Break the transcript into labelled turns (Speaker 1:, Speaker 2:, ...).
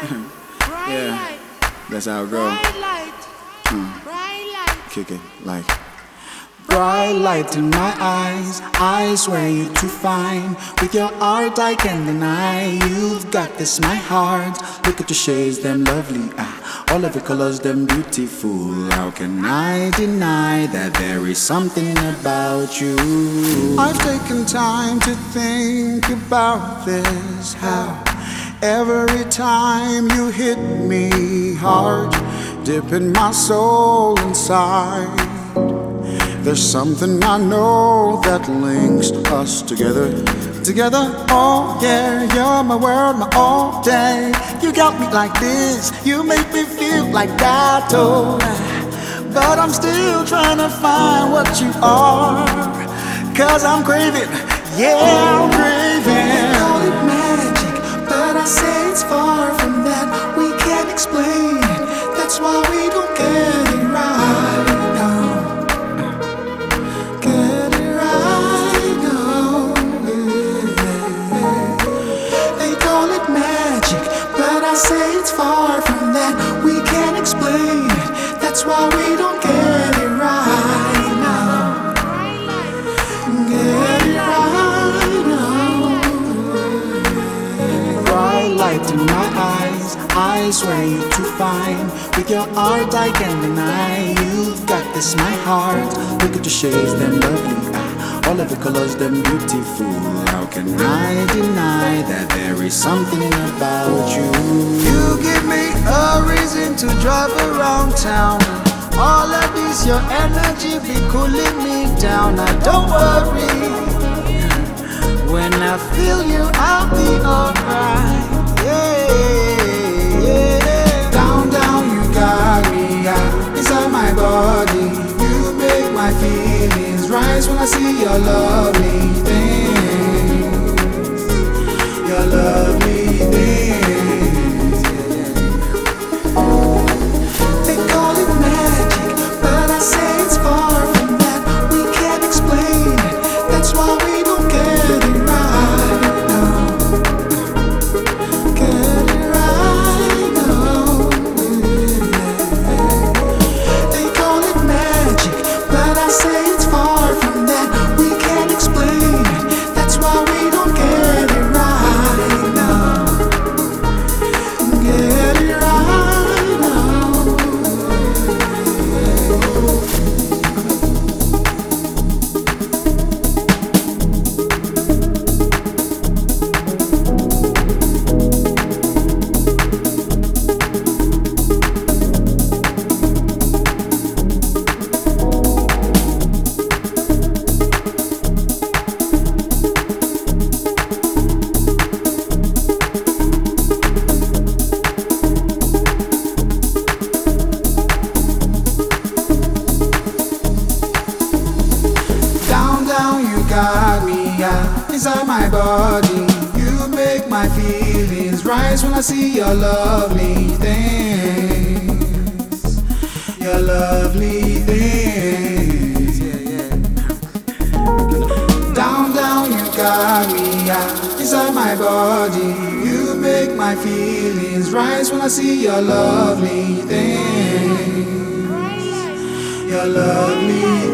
Speaker 1: Yeah, that's how it goes. Kick it like bright light in my eyes. I swear you're too fine. With your art I can't deny. You've got this, my heart. Look at your shades, them lovely. All of your colors, them beautiful. How can I deny that there is something about you? I've taken time to think about this. How every time you hit me hard, dipping my soul inside. There's something I know that links us together. Together, oh yeah, you're my world, my all day. You got me like this, you make me feel like that, oh. But I'm still trying to find what you are. Cause I'm craving, yeah, I'm craving. They call it magic, but I say it's far from that. We can't explain it, that's why we don't get it right. I say it's far from that. We can't explain it. That's why we don't get it right now. Get it right now. Bright light in my eyes. I swear you're too fine. With your art I can't deny. You've got this, my heart. Look at your shades, them lovely. All of the colors, them beautiful. How can I deny that there is something about you? You give me a reason to drive around town. All of this, your energy be cooling me down. Now don't worry, when I feel you, I'll be alright. Yeah, yeah. Down, down, you got me inside my body. You make my feelings rise when I see your lovely things. Your lovely things. They call it magic, but I say it's far from that. We can't explain it, that's why we don't get it right now. Get it right now. They call it magic, but I say it's far from that. We can't explain it, that's why we don't get it right now. Get it right now. Got me inside my body. You make my feelings rise when I see your lovely things. Your lovely things. Down, down, you got me inside my body. You make my feelings rise when I see your lovely things. Your lovely things.